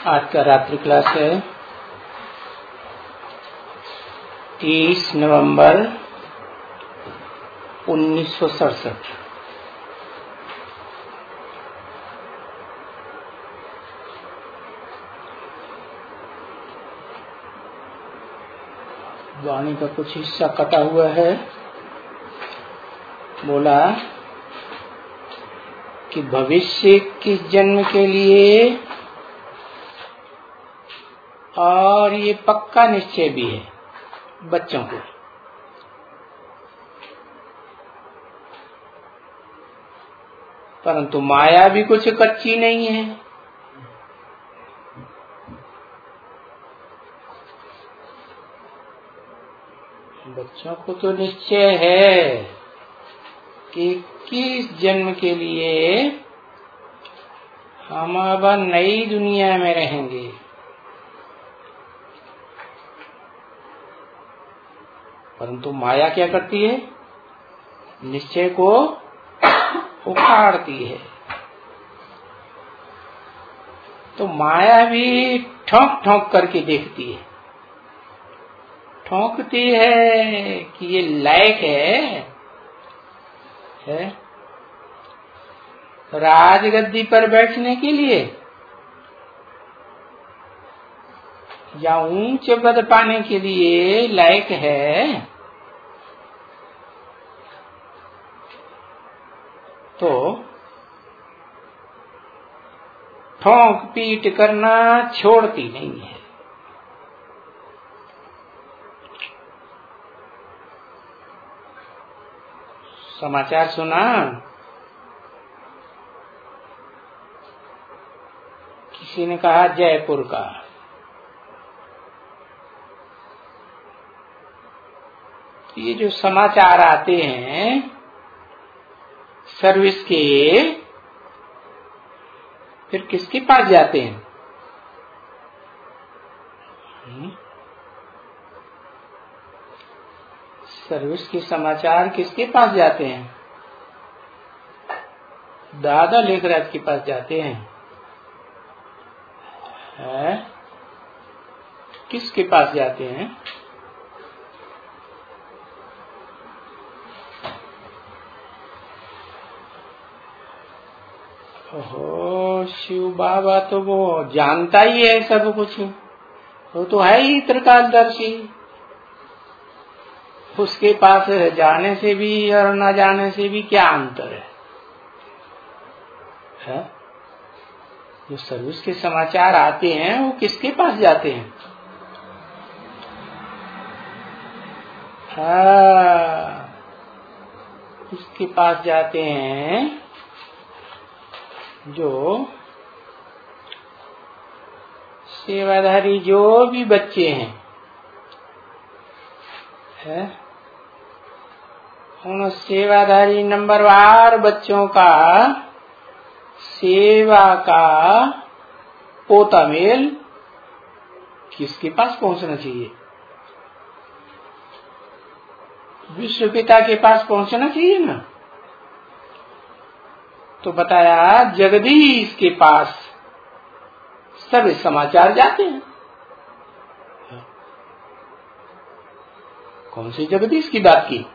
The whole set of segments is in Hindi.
आज का रात्रि क्लास है 30 नवंबर 1967। वाणी का कुछ हिस्सा कटा हुआ है। बोला कि भविष्य किस जन्म के लिए और ये पक्का निश्चय भी है बच्चों को। परंतु माया भी कुछ कच्ची नहीं है। बच्चों को तो निश्चय है कि किस जन्म के लिए हम अब नई दुनिया में रहेंगे। परंतु माया क्या करती है? निश्चय को उखाड़ती है। तो माया भी ठोक ठोक करके देखती है, ठोकती है कि ये लायक है राजगद्दी पर बैठने के लिए या ऊंचे पद पाने के लिए लायक है। तो ठोंक पीट करना छोड़ती नहीं है। समाचार सुना, किसी ने कहा जयपुर का। ये जो समाचार आते हैं सर्विस के, फिर किसके पास जाते हैं? सर्विस के समाचार किसके पास जाते हैं? दादा लेखराज के पास जाते हैं। किसके पास जाते हैं? ओहो, शिव बाबा तो वो जानता ही है सब कुछ। वो तो है ही त्रिकालदर्शी। उसके पास जाने से भी और न जाने से भी क्या अंतर है? जो सर्विस के समाचार आते हैं वो किसके पास जाते हैं? उसके पास जाते हैं जो सेवाधारी जो भी बच्चे हैं, उन सेवाधारी नंबरवार बच्चों का सेवा का पोता मेल किसके पास पहुंचना चाहिए? विश्व पिता के पास पहुंचना चाहिए ना। तो बताया जगदीश के पास सब समाचार जाते हैं। कौन से जगदीश की बात की?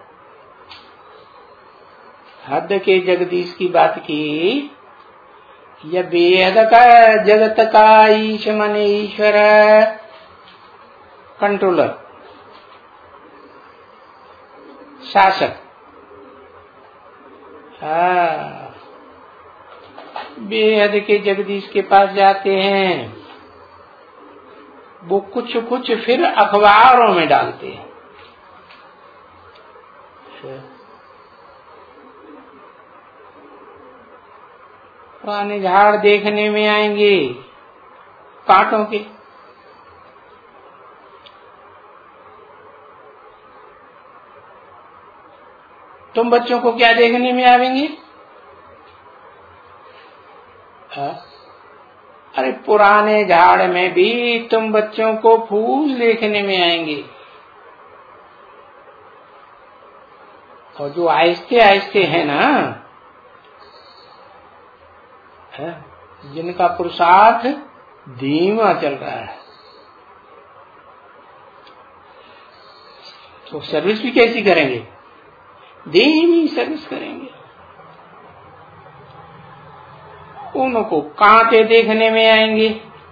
हद के जगदीश की बात की, या बेहद का जगत का ईश मन ईश्वर कंट्रोलर शासक। बेहद के जगदीश के पास जाते हैं। वो कुछ कुछ फिर अखबारों में डालते हैं। पुराने झाड़ देखने में आएंगे कांटों के। तुम बच्चों को क्या देखने में आवेंगे? अरे पुराने झाड़ में भी तुम बच्चों को फूल देखने में आएंगे। और जो आहिस्ते आहिस्ते है ना, जिनका पुरुषार्थ धीमा चल रहा है, तो सर्विस भी कैसी करेंगे? धीमी सर्विस करेंगे। उनको कांटे देखने में आएंगे,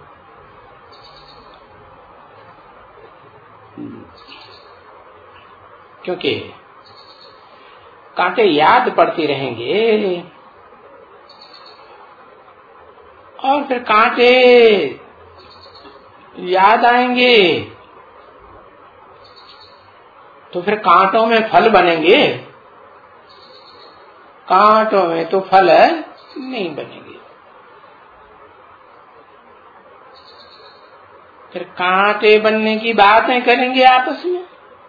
क्योंकि कांटे याद पड़ते रहेंगे और फिर कांटे याद आएंगे तो फिर कांटों में फल बनेंगे, कांटों में तो फल नहीं बनेंगे। फिर कांटे बनने की बातें करेंगे आपस में,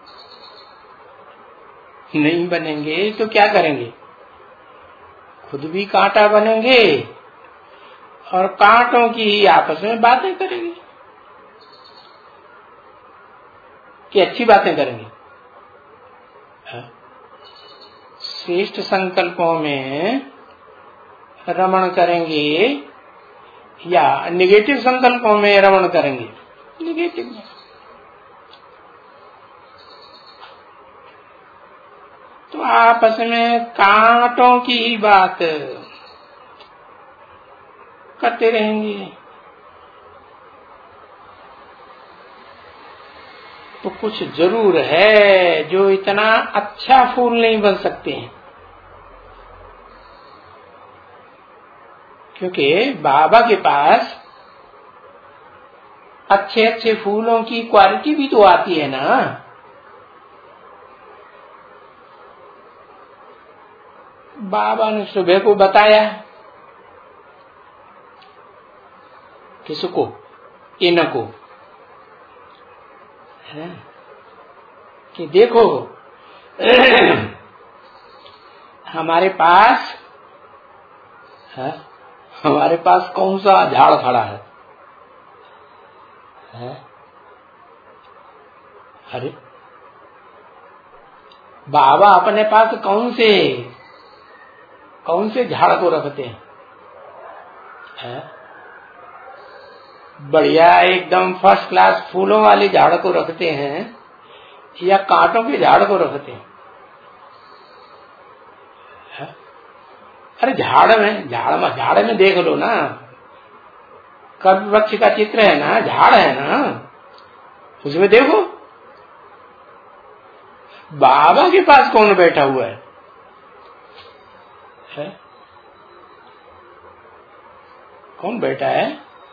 नहीं बनेंगे तो क्या करेंगे? खुद भी कांटा बनेंगे और कांटों की ही आपस में बातें करेंगे कि अच्छी बातें करेंगे। श्रेष्ठ संकल्पों में रमण करेंगे या निगेटिव संकल्पों में रमण करेंगे? निगेटिव में। तो आपस में कांटों की ही बात करते रहेंगे तो कुछ जरूर है जो इतना अच्छा फूल नहीं बन सकते हैं, क्योंकि बाबा के पास अच्छे अच्छे फूलों की क्वालिटी भी तो आती है ना। बाबा ने सुबह को बताया, किसको? इनको है कि देखो हमारे पास कौन सा झाड़ खड़ा है? अरे बाबा अपने पास कौन से झाड़ को रखते हैं? बढ़िया एकदम फर्स्ट क्लास फूलों वाले झाड़ को रखते हैं या कांटों के झाड़ को रखते हैं? अरे झाड़ में देख लो ना, कल्प वृक्ष का चित्र है ना, झाड़ है ना, उसमें देखो बाबा के पास कौन बैठा हुआ है? कौन बैठा है?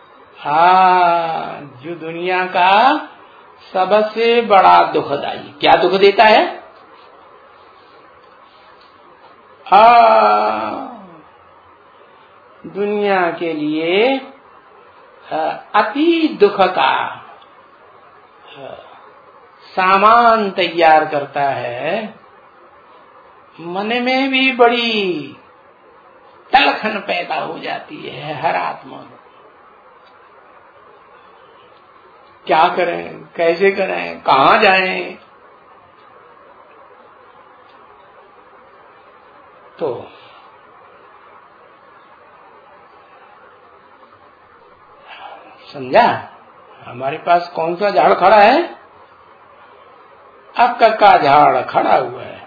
जो दुनिया का सबसे बड़ा दुखदाई, क्या दुख देता है? दुनिया के लिए अति दुख का सामान तैयार करता है। मन में भी बड़ी तलखन पैदा हो जाती है हर आत्मा में। क्या करें, कैसे करें, कहाँ जाएं? तो समझा हमारे पास कौन सा झाड़ खड़ा है? अक्क का झाड़ खड़ा हुआ है।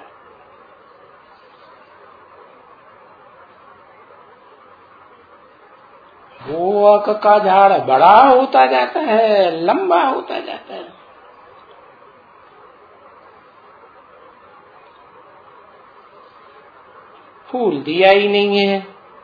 वो अक्क का झाड़ बड़ा होता जाता है, लंबा होता जाता है। फूल दिया ही नहीं है।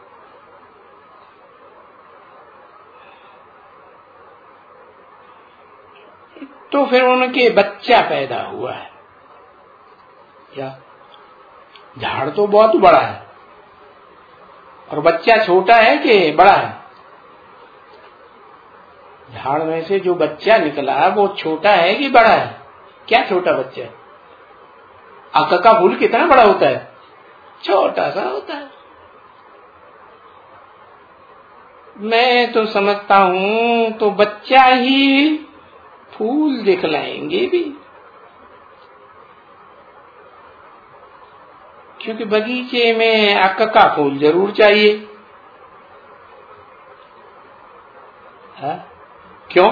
तो फिर उनके बच्चा पैदा हुआ है। क्या झाड़ तो बहुत बड़ा है और बच्चा छोटा है कि बड़ा है? झाड़ में से जो बच्चा निकला वो छोटा है कि बड़ा है? क्या छोटा बच्चा है? अक्क का फूल कितना बड़ा होता है? छोटा सा होता है। मैं तो समझता हूं तो बच्चा ही फूल दिखलाएंगे भी, क्योंकि बगीचे में अक्क का फूल जरूर चाहिए है? क्यों?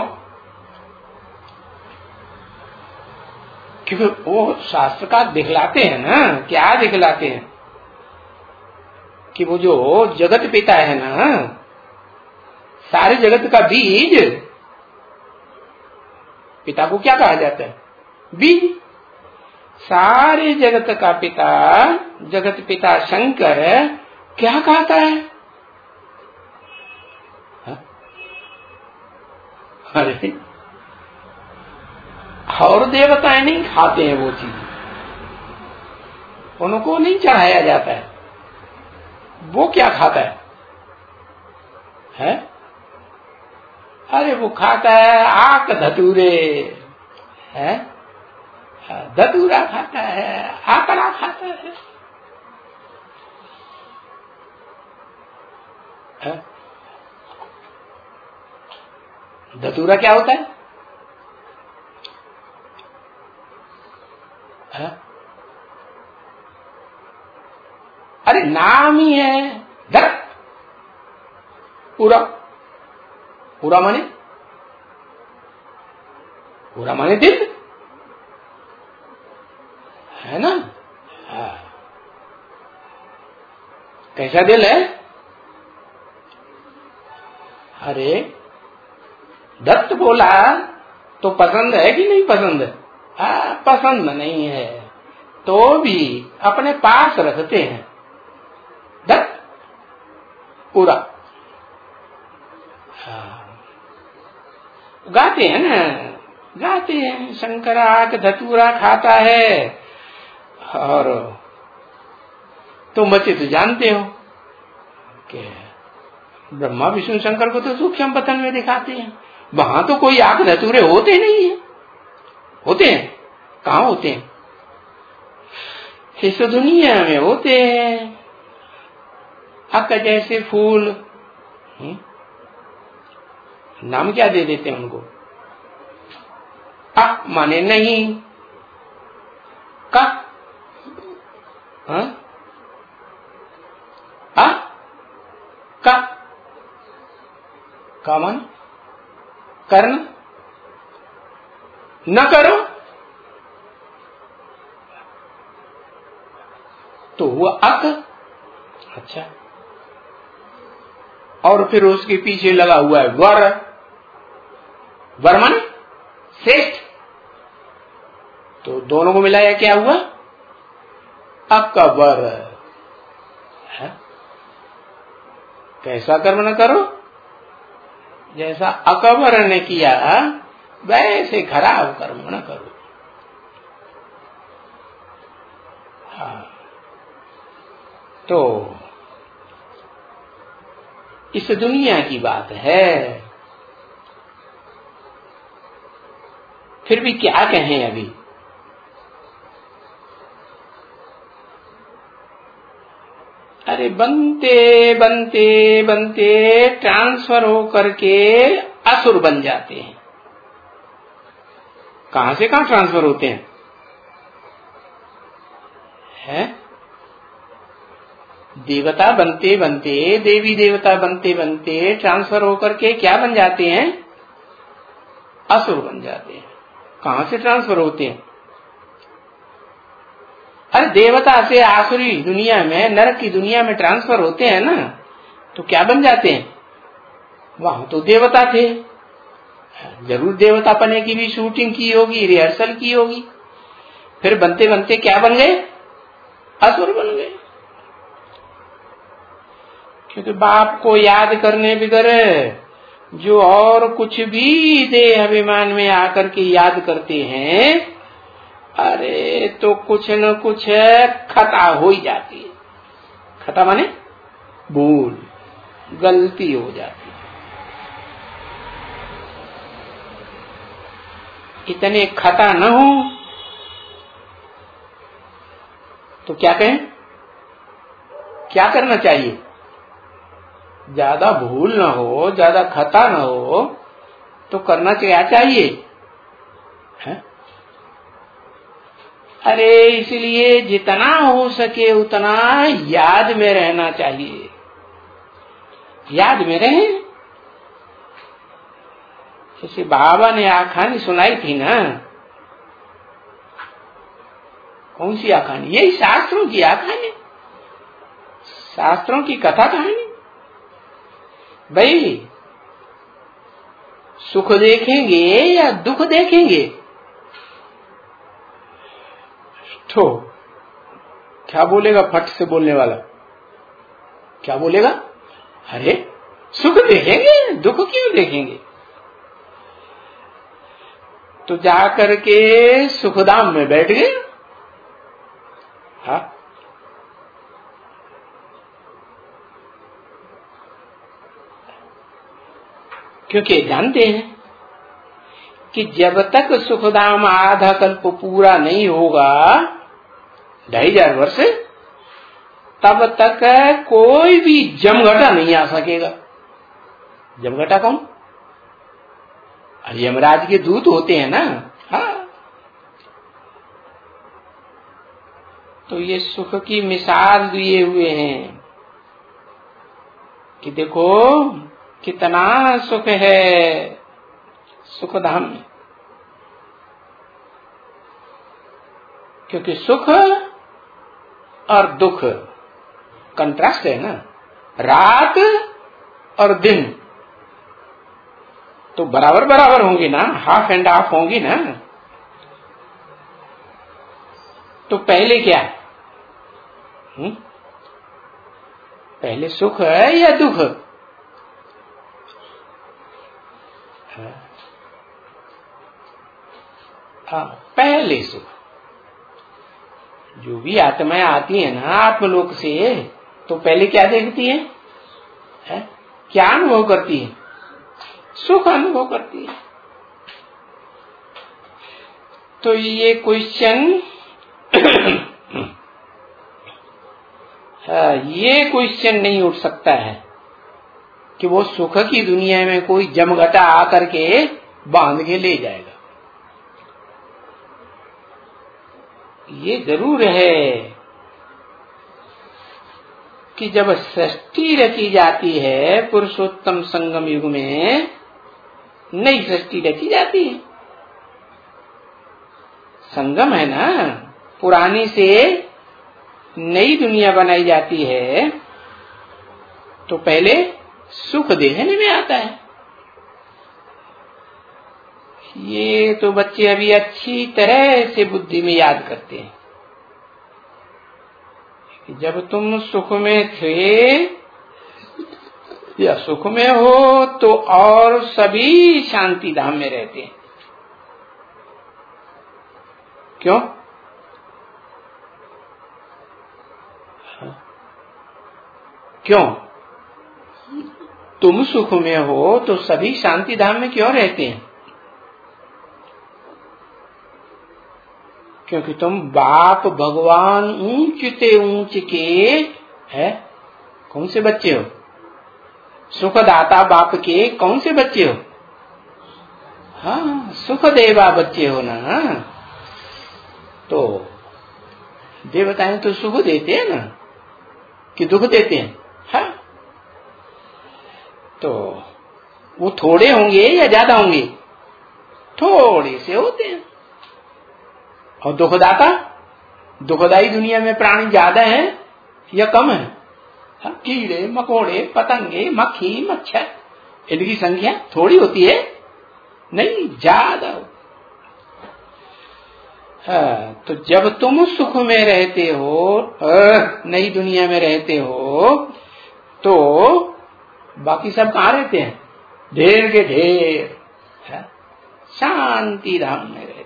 क्योंकि वो शास्त्रकार दिखलाते हैं ना, क्या दिखलाते हैं कि वो जो जगत पिता है ना, सारे जगत का बीज, पिता को क्या कहा जाता है? बीज। सारे जगत का पिता, जगत पिता शंकर क्या खाता है? अरे और देवताएं नहीं खाते हैं वो चीज, उनको नहीं चढ़ाया जाता है। वो क्या खाता है? अरे वो खाता है आक धतूरे, है? धतूरा खाता है, आकड़ा खाता है। धतूरा क्या होता है? अरे नाम ही है धर। पूरा पूरा माने, पूरा माने दिल, है ना? कैसा दिल है? अरे दत्त बोला तो पसंद है कि नहीं पसंद? पसंद नहीं है तो भी अपने पास रखते हैं। दत्त पूरा गाते हैं ना, गाते हैं शंकराक धतूरा खाता है। और तुम बच्चे तो जानते हो कि ब्रह्मा विष्णु शंकर को तो सूक्ष्म पतन में दिखाते हैं, वहां तो कोई आंख धतूरे होते नहीं है। होते हैं? कहाँ होते हैं? इस दुनिया में होते हैं। अक जैसे फूल, नाम क्या दे देते हैं उनको? अ माने नहीं, का का माने करना, न करो तो हुआ अक। अच्छा, और फिर उसके पीछे लगा हुआ है वर। वर माने श्रेष्ठ, तो दोनों को मिलाया क्या हुआ? अकबर। कैसा कर्म न करो, जैसा अकबर ने किया वैसे खराब कर्म न करो। तो इस दुनिया की बात है। फिर भी क्या कहें अभी? अरे बनते बनते बनते ट्रांसफर हो करके असुर बन जाते हैं। कहां से कहां ट्रांसफर होते हैं? है? देवता बनते बनते, देवी देवता बनते बनते ट्रांसफर होकर के क्या बन जाते हैं? असुर बन जाते हैं। कहां से ट्रांसफर होते हैं? अरे देवता से आसुरी दुनिया में, नरक की दुनिया में ट्रांसफर होते हैं ना, तो क्या बन जाते हैं? वहां तो देवता थे, जरूर देवता पने की भी शूटिंग की होगी, रिहर्सल की होगी। फिर बनते बनते क्या बन गए? असुर बन गए। क्योंकि बाप को याद करने बगैर जो और कुछ भी देह अभिमान में आकर के याद करते हैं, अरे तो कुछ न कुछ खता हो ही जाती है। खता माने भूल, गलती हो जाती है। इतने खता न हो तो क्या कहें? क्या करना चाहिए? ज्यादा भूल न हो, ज्यादा खता न हो तो करना क्या चाहिए? है? अरे इसलिए जितना हो सके उतना याद में रहना चाहिए। याद में रहे, जैसे बाबा ने आखानी सुनाई थी ना, कौन सी आखानी? यही शास्त्रों की आखानी, शास्त्रों की कथा कहानी। भाई सुख देखेंगे या दुख देखेंगे? तो क्या बोलेगा फट से बोलने वाला? क्या बोलेगा? अरे सुख देखेंगे, दुख क्यों देखेंगे? तो जाकर के सुखधाम में बैठ गए। हाँ, क्योंकि जानते हैं कि जब तक सुखधाम आधा कल्प पूरा नहीं होगा, 2500 वर्ष, तब तक कोई भी जमघटा नहीं आ सकेगा। जमघटा कौन? यमराज के दूत होते हैं ना। हाँ, तो ये सुख की मिसाल दिए हुए हैं कि देखो कितना सुख है सुखधाम में। क्योंकि सुख और दुख कंट्रास्ट है ना, रात और दिन तो बराबर बराबर होंगी ना, हाफ एंड हाफ होंगी ना। तो पहले क्या है? पहले सुख है या दुख? हाँ, पहले सुख। जो भी आत्माएं आती है ना आत्मलोक से, तो पहले क्या देखती है? क्या अनुभव करती है? सुख अनुभव करती है। तो ये क्वेश्चन ये क्वेश्चन नहीं उठ सकता है कि वो सुख की दुनिया में कोई जमघटा आकर के बांध के ले जाएगा। ये जरूर है कि जब सृष्टि रची जाती है पुरुषोत्तम संगम युग में, नई सृष्टि रची जाती है। संगम है ना, पुरानी से नई दुनिया बनाई जाती है, तो पहले सुख देखने में आता है। ये तो बच्चे अभी अच्छी तरह से बुद्धि में याद करते हैं कि जब तुम सुख में थे या सुख में हो तो और सभी शांति धाम में रहते हैं। क्यों? क्यों? तुम सुख में हो तो सभी शांति धाम में क्यों रहते हैं? क्योंकि तुम बाप भगवान ऊंचते ऊंच के है कौन से बच्चे हो? सुखदाता बाप के कौन से बच्चे हो? हाँ, सुख देवा बच्चे हो ना। तो देवताएं तो सुख देते हैं ना, कि दुख देते हैं? हाँ, तो वो थोड़े होंगे या ज्यादा होंगे? थोड़े से होते हैं। और दुखदाता, दुखदाई दुनिया में प्राणी ज्यादा है या कम है? हाँ, कीड़े मकोड़े पतंगे मक्खी मच्छर, इनकी संख्या थोड़ी होती है? नहीं, ज्यादा। हाँ, तो जब तुम सुख में रहते हो, नई दुनिया में रहते हो, तो बाकी सब कहाँ रहते हैं? ढेर के ढेर शांति धाम में रहते हैं।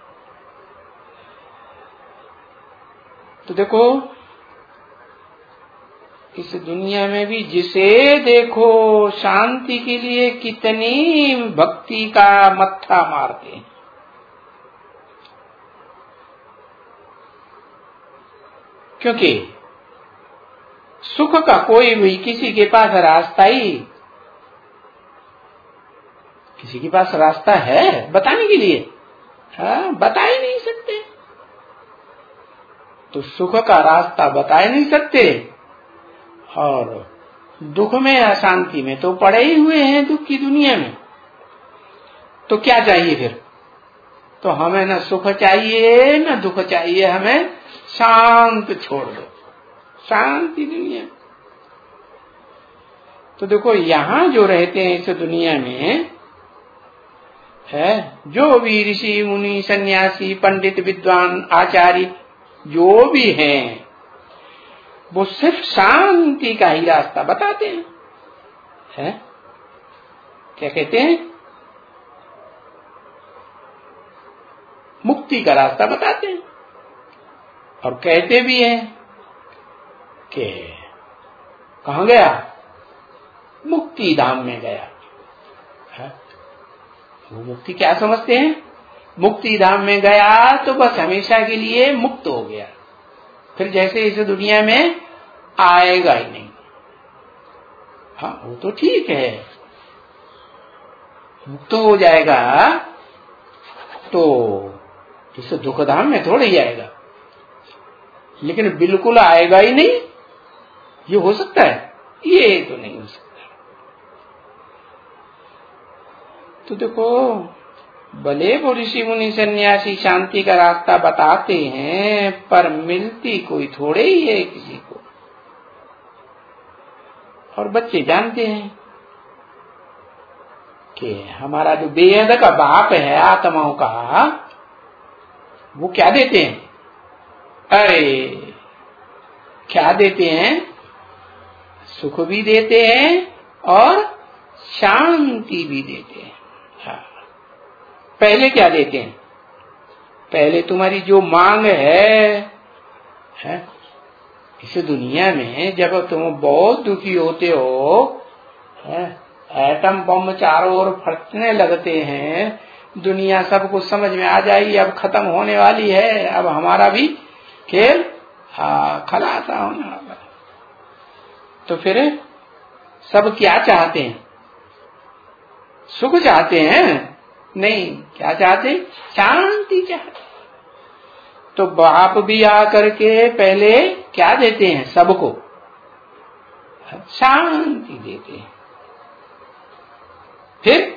तो देखो, इस दुनिया में भी जिसे देखो शांति के लिए कितनी भक्ति का मत्था मारते हैं। क्योंकि सुख का कोई भी किसी के पास रास्ता ही, किसी के पास रास्ता है बताने के लिए? हाँ, बता ही नहीं सकते। तो सुख का रास्ता बता ही नहीं सकते, और दुख में अशांति में तो पड़े ही हुए हैं दुख की दुनिया में। तो क्या चाहिए फिर? तो हमें न सुख चाहिए न दुख चाहिए, हमें शांत छोड़ दो, शांति दुनिया। तो देखो यहां जो रहते हैं इस दुनिया में है, जो भी ऋषि मुनि सन्यासी पंडित विद्वान आचार्य जो भी हैं, वो सिर्फ शांति का ही रास्ता बताते हैं। है? क्या कहते हैं? मुक्ति का रास्ता बताते हैं। और कहते भी हैं कि कहां गया? मुक्ति धाम में गया। है? वो मुक्ति क्या समझते हैं? मुक्ति धाम में गया तो बस हमेशा के लिए मुक्त हो गया, फिर जैसे इस दुनिया में आएगा ही नहीं। हाँ वो तो ठीक है, मुक्त हो जाएगा तो इस दुख धाम में थोड़ा ही आएगा, लेकिन बिल्कुल आएगा ही नहीं, ये हो सकता है? ये तो नहीं हो सकता। तो देखो भले वो ऋषि मुनि सन्यासी शांति का रास्ता बताते हैं, पर मिलती कोई थोड़े ही है किसी को। और बच्चे जानते हैं कि हमारा जो बेहद का बाप है आत्माओं का, वो क्या देते हैं? अरे क्या देते हैं? सुख भी देते हैं और शांति भी देते हैं। हाँ। पहले क्या देते हैं? पहले तुम्हारी जो मांग है इस दुनिया में, जब तुम बहुत दुखी होते हो, एटम बम चारों ओर फटने लगते हैं, दुनिया सब कुछ समझ में आ जाएगी, अब खत्म होने वाली है, अब हमारा भी खेल खलासा होने वाला। तो फिर सब क्या चाहते हैं? सुख चाहते हैं? नहीं, क्या चाहते? शांति चाहते। तो बाप भी आकर के पहले क्या देते हैं? सबको शांति देते हैं। फिर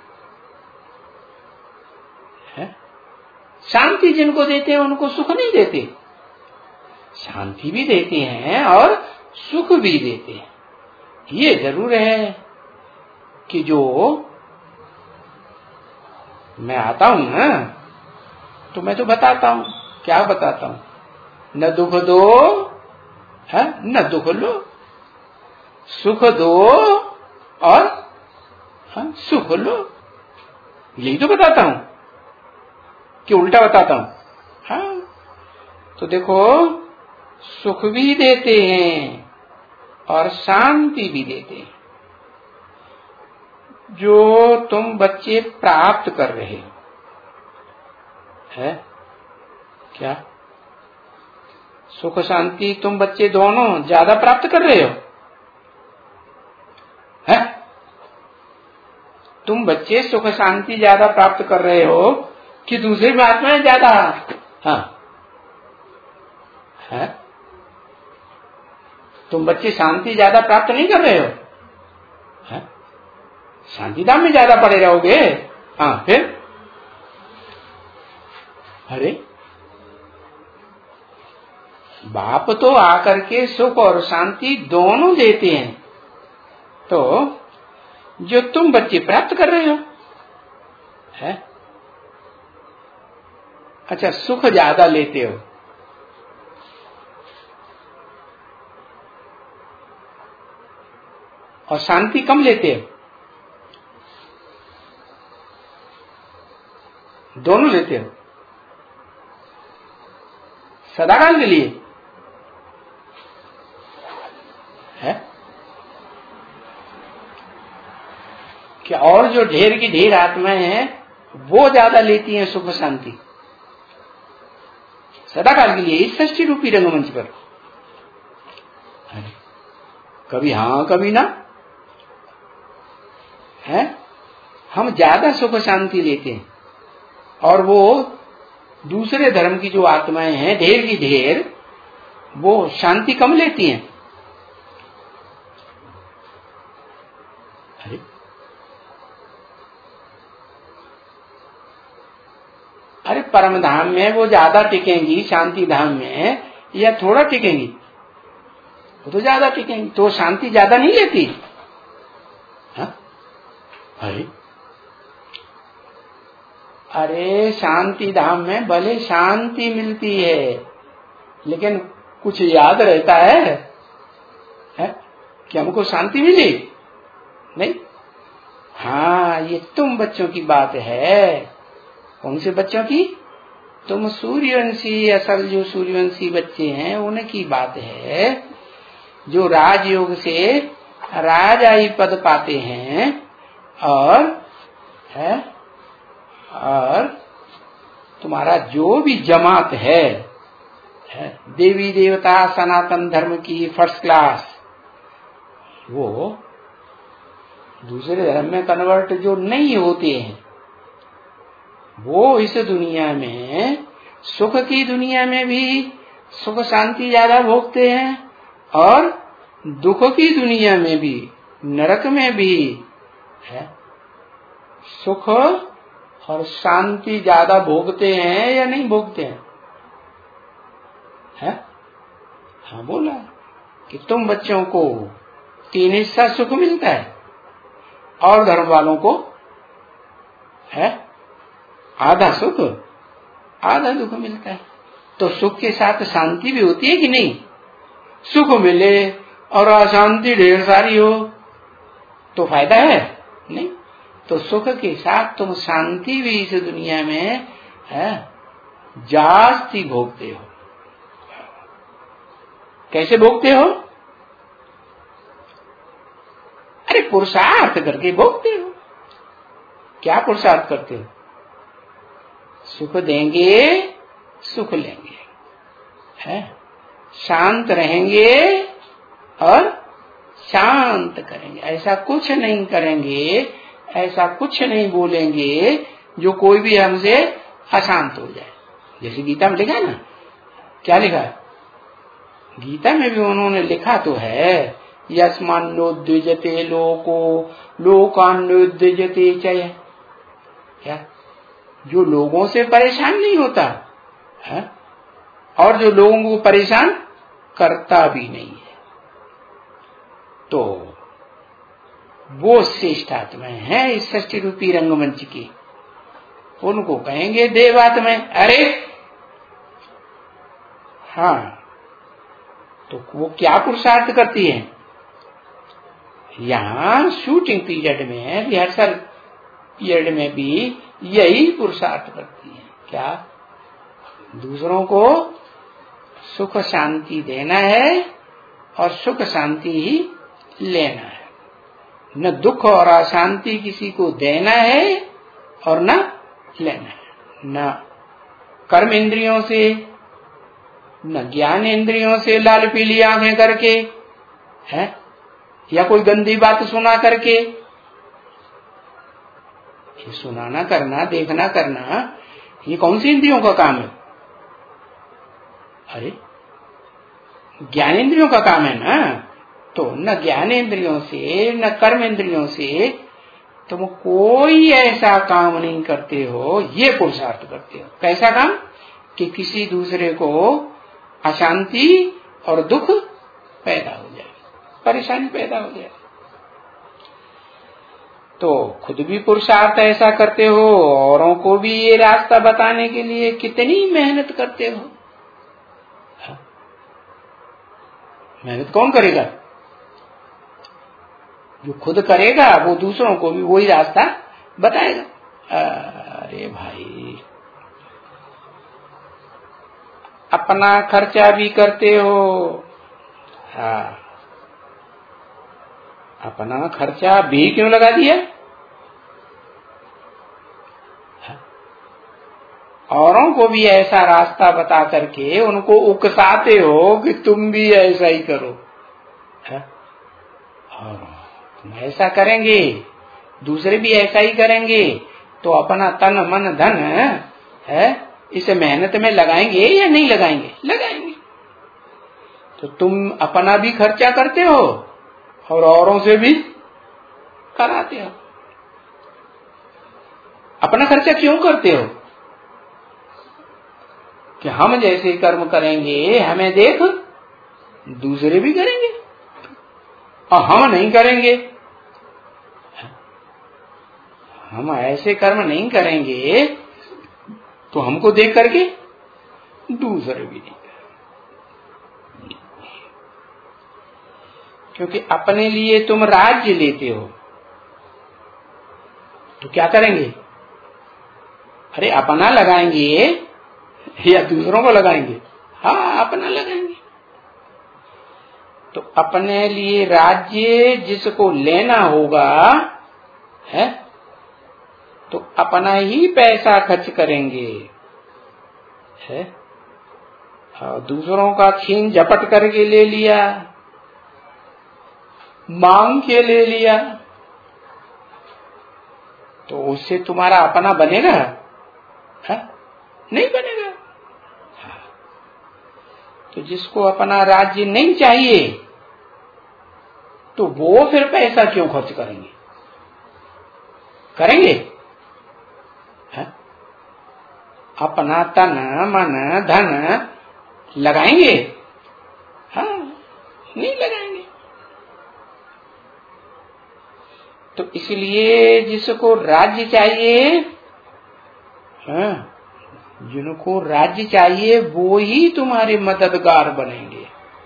शांति जिनको देते हैं उनको सुख नहीं देते, शांति भी देते हैं और सुख भी देते हैं। ये जरूर है कि जो मैं आता हूं ना, तो मैं तो बताता हूं, क्या बताता हूं? न दुख दो है न दुख लो, सुख दो और सुख लो, यही तो बताता हूं कि उल्टा बताता हूं? हाँ, तो देखो सुख भी देते हैं और शांति भी देते हैं। जो तुम बच्चे प्राप्त कर रहे हो है क्या? सुख शांति तुम बच्चे दोनों ज्यादा प्राप्त कर रहे हो? है? तुम बच्चे सुख शांति ज्यादा प्राप्त कर रहे हो कि दूसरी महात्माएं ज्यादा? हाँ है? तुम बच्चे शांति ज्यादा प्राप्त नहीं कर रहे हो? है? शांति धाम में ज्यादा पड़े रहोगे। हाँ फिर? अरे बाप तो आकर के सुख और शांति दोनों देते हैं, तो जो तुम बच्चे प्राप्त कर रहे हो है? अच्छा, सुख ज्यादा लेते हो और शांति कम लेते हो? दोनों लेते हो सदाकाल के लिए है कि? और जो ढेर की ढेर आत्माएं हैं वो ज्यादा लेती हैं सुख शांति सदाकाल के लिए इस सृष्टि रूपी रंगमंच पर। कभी हाँ कभी ना है? हम ज्यादा सुख शांति लेते हैं और वो दूसरे धर्म की जो आत्माएं हैं ढेर की ढेर, वो शांति कम लेती हैं। अरे अरे परम धाम में वो ज्यादा टिकेंगी शांति धाम में या थोड़ा टिकेंगी? वो तो ज्यादा टिकेंगी, तो शांति ज्यादा नहीं लेती? अरे शांति धाम में भले शांति मिलती है, लेकिन कुछ याद रहता है कि हमको शांति मिली नहीं। हाँ, ये तुम बच्चों की बात है। कौन से बच्चों की? तुम सूर्यवंशी, असल जो सूर्यवंशी बच्चे हैं उनकी बात है, जो राजयोग से राजाई पद पाते हैं और तुम्हारा जो भी जमात है देवी देवता सनातन धर्म की फर्स्ट क्लास, वो दूसरे धर्म में कन्वर्ट जो नहीं होते हैं, वो इस दुनिया में सुख की दुनिया में भी सुख शांति ज्यादा भोगते हैं और दुख की दुनिया में भी, नरक में भी सुख और शांति ज्यादा भोगते हैं या नहीं भोगते हैं? हाँ, बोला कि तुम बच्चों को 3 हिस्सा सुख मिलता है और धर्म वालों को आधा सुख आधा दुख मिलता है। तो सुख के साथ शांति भी होती है कि नहीं? सुख मिले और अशांति ढेर सारी हो तो फायदा है नहीं। तो सुख के साथ तुम शांति भी इस दुनिया में जास्ती भोगते हो। कैसे भोगते हो? अरे पुरुषार्थ करके भोगते हो। क्या पुरुषार्थ करते हो? सुख देंगे सुख लेंगे, शांत रहेंगे और शांत करेंगे। ऐसा कुछ नहीं करेंगे, ऐसा कुछ नहीं बोलेंगे जो कोई भी हमसे अशांत हो जाए। जैसे गीता में लिखा है ना, क्या लिखा है गीता में भी? उन्होंने लिखा तो है, यस्मान्नोद्विजते लोको लोकान्नोद्विजते चय। क्या? जो लोगों से परेशान नहीं होता है और जो लोगों को परेशान करता भी नहीं है, तो वो श्रेष्ठात्माएं हैं इस सृष्टि रूपी रंगमंच की। उनको कहेंगे देवात्माएं। अरे हाँ, तो वो क्या पुरुषार्थ करती है? यहाँ शूटिंग पीरियड में, रिहर्सल पीरियड में भी यही पुरुषार्थ करती है। क्या? दूसरों को सुख शांति देना है और सुख शांति ही लेना है। न दुख और अशांति किसी को देना है और न लेना है। न कर्म इंद्रियों से, न ज्ञान इंद्रियों से लाल पीली आंखें करके या कोई गंदी बात सुना करके। ये सुनाना करना, देखना करना, ये कौन सी इंद्रियों का काम है? अरे ज्ञान इंद्रियों का काम है ना। तो न ज्ञान इंद्रियों से न कर्म इंद्रियों से तुम कोई ऐसा काम नहीं करते हो, ये पुरुषार्थ करते हो। कैसा काम? कि किसी दूसरे को अशांति और दुख पैदा हो जाए, परेशानी पैदा हो जाए। तो खुद भी पुरुषार्थ ऐसा करते हो, औरों को भी ये रास्ता बताने के लिए कितनी मेहनत करते हो। मेहनत कौन करेगा? जो खुद करेगा वो दूसरों को भी वही रास्ता बताएगा। अरे भाई, अपना खर्चा भी करते हो। हाँ, अपना खर्चा भी क्यों लगा दिया? औरों को भी ऐसा रास्ता बता करके उनको उकसाते हो कि तुम भी ऐसा ही करो। और तुम ऐसा करेंगे, दूसरे भी ऐसा ही करेंगे, तो अपना तन मन धन इस मेहनत में लगाएंगे या नहीं लगाएंगे? लगाएंगे। तो तुम अपना भी खर्चा करते हो और औरों से भी कराते हो। अपना खर्चा क्यों करते हो? कि हम जैसे कर्म करेंगे हमें देख दूसरे भी करेंगे, और हम नहीं करेंगे, हम ऐसे कर्म नहीं करेंगे तो हमको देख करके दूसरे भी नहीं करेंगे। क्योंकि अपने लिए तुम राज्य लेते हो तो क्या करेंगे? अरे अपना लगाएंगे या दूसरों को लगाएंगे? हाँ, अपना लगाएंगे। तो अपने लिए राज्य जिसको लेना होगा है तो अपना ही पैसा खर्च करेंगे है, और दूसरों का छीन झपट करके ले लिया, मांग के ले लिया, तो उससे तुम्हारा अपना बनेगा? है? नहीं बनेगा। तो जिसको अपना राज्य नहीं चाहिए तो वो फिर पैसा क्यों खर्च करेंगे? करेंगे? है? अपना तन मन धन लगाएंगे? हाँ, नहीं लगाएंगे। तो इसलिए जिसको राज्य चाहिए, हाँ, जिनको राज्य चाहिए वो ही तुम्हारे मददगार बनेंगे।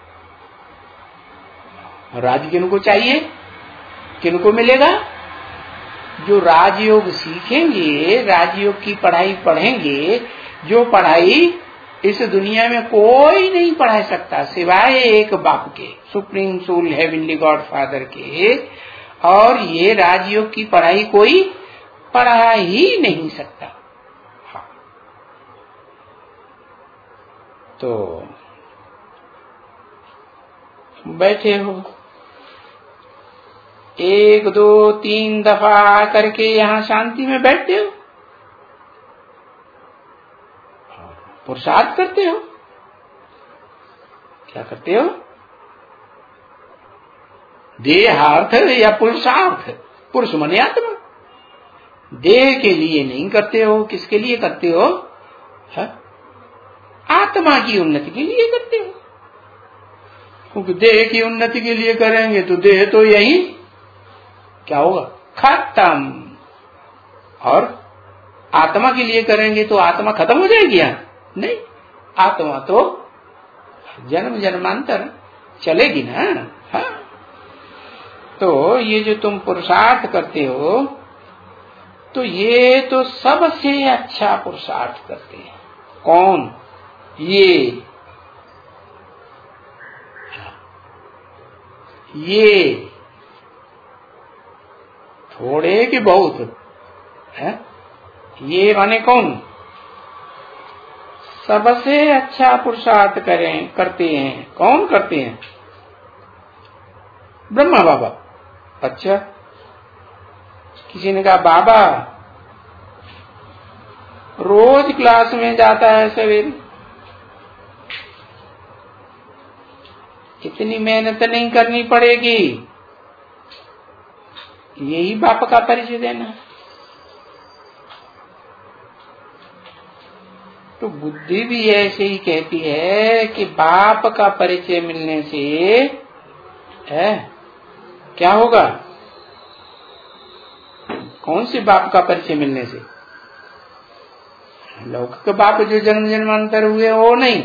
राज्य किनको चाहिए? किनको मिलेगा? जो राजयोग सीखेंगे, राजयोग की पढ़ाई पढ़ेंगे, जो पढ़ाई इस दुनिया में कोई नहीं पढ़ा सकता सिवाय एक बाप के, supreme soul heavenly god father के, और ये राजयोग की पढ़ाई कोई पढ़ा ही नहीं सकता। हाँ। तो बैठे हो, 1 2 3 दफा करके यहाँ शांति में बैठते हो, पुरुषार्थ करते हो। क्या करते हो? देहार्थ या पुरुषार्थ? पुरुष माने आत्मा। देह के लिए नहीं करते हो, किसके लिए करते हो? है? आत्मा की उन्नति के लिए करते हो। क्योंकि देह की उन्नति के लिए करेंगे तो देह तो यही क्या होगा? खत्म। और आत्मा के लिए करेंगे तो आत्मा खत्म हो जाएगी? नहीं, आत्मा तो जन्म जन्मांतर चलेगी ना। हाँ? तो ये जो तुम पुरुषार्थ करते हो तो ये तो सबसे अच्छा पुरुषार्थ करते हैं। कौन? ये थोड़े कि बहुत है? ये माने कौन? सबसे अच्छा पुरुषार्थ करते हैं। कौन करते हैं? ब्रह्मा बाबा। अच्छा, किसी ने कहा बाबा रोज क्लास में जाता है सवेरे, इतनी मेहनत नहीं करनी पड़ेगी, यही बाप का परिचय देना। तो बुद्धि भी ऐसे ही कहती है कि बाप का परिचय मिलने से है क्या होगा? कौन से बाप का परिचय मिलने से? लौकिक बाप जो जन्म जन्मांतर हुए वो नहीं,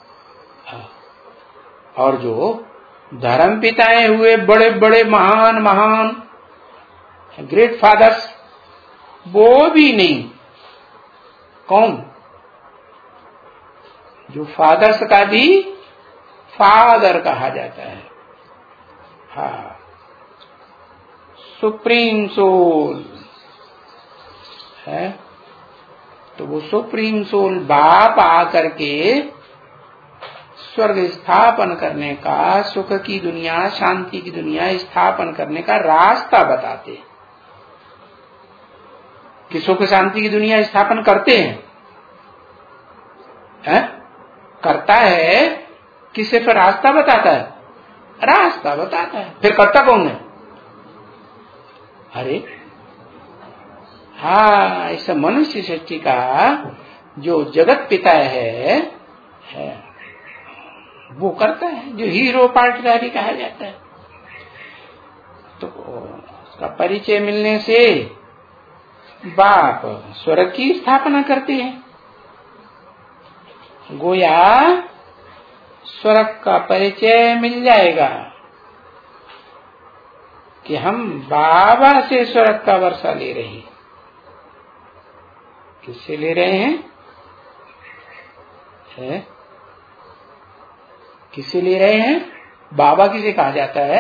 और जो धर्म पिताएं हुए बड़े बड़े महान महान ग्रेट फादर्स, वो भी नहीं। कौन? जो फादर्स का भी फादर कहा जाता है। हाँ, सुप्रीम सोल है। तो वो सुप्रीम सोल बाप आकर के स्वर्ग स्थापन करने का, सुख की दुनिया, शांति की दुनिया स्थापन करने का रास्ता बताते हैं। कि सुख शांति की दुनिया स्थापन करते हैं, है? करता है कि सिर्फ रास्ता बताता है? रास्ता बताता है। फिर करता कौन है? अरे हाँ, इस मनुष्य सृष्टि का जो जगत पिता है है, वो करता है जो हीरो पार्टदारी कहा जाता है। तो उसका परिचय मिलने से बाप स्वर्ग की स्थापना करते हैं। गोया स्वर्ग का परिचय मिल जाएगा कि हम बाबा से स्वर्ग का वर्षा ले रहे हैं। किससे ले रहे हैं? किससे ले रहे हैं? बाबा किसे कहा जाता है?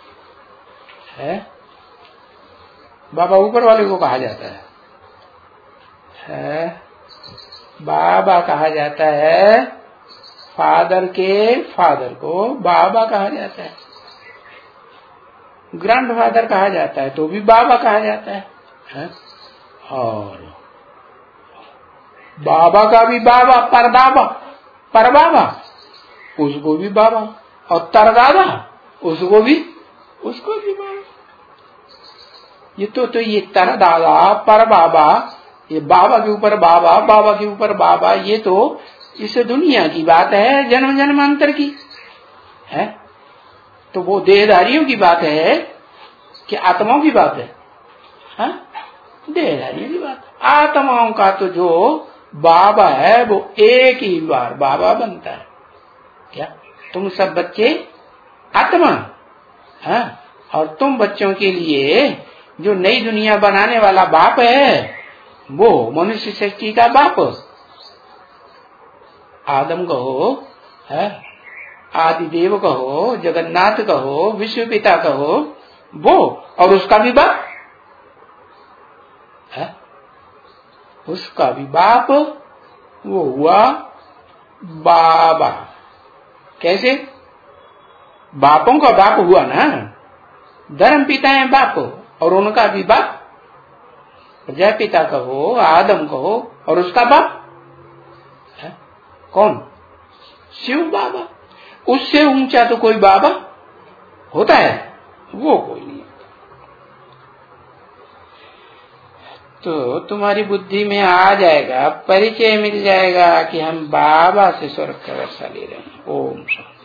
बाबा ऊपर वाले को कहा जाता है। बाबा कहा जाता है, फादर के फादर को बाबा कहा जाता है। ग्रैंड फादर कहा जाता है तो भी बाबा कहा जाता है। और बाबा का भी बाबा परदाबा, परबाबा, उसको भी बाबा, और तरदादा, उसको भी बाबा। ये तो ये तरदादा, परबाबा, ये बाबा के ऊपर बाबा, बाबा के ऊपर बाबा, ये तो इस दुनिया की बात है, जन्म जन्मांतर की है। तो वो देहधारियों की बात है कि आत्माओं की बात है? देहधारियों की बात। आत्माओं का तो जो बाबा है वो एक ही बार बाबा बनता है। क्या तुम सब बच्चे आत्मा, और तुम बच्चों के लिए जो नई दुनिया बनाने वाला बाप है वो मनुष्य सृष्टि का बाप, आदम कहो, आदिदेव कहो, जगन्नाथ कहो, विश्व पिता कहो, वो, और उसका भी बाप है। उसका भी बाप वो हुआ बाबा। कैसे? बापों का बाप हुआ ना, धर्म पिता है बाप, और उनका भी बाप प्रजा पिता कहो, आदम कहो, और उसका बाप है कौन? शिव बाबा। उससे ऊंचा तो कोई बाबा होता है? वो कोई नहीं। तो तुम्हारी बुद्धि में आ जाएगा, परिचय मिल जाएगा कि हम बाबा से स्वर्ग का वर्षा ले रहे हैं। ओम शांति।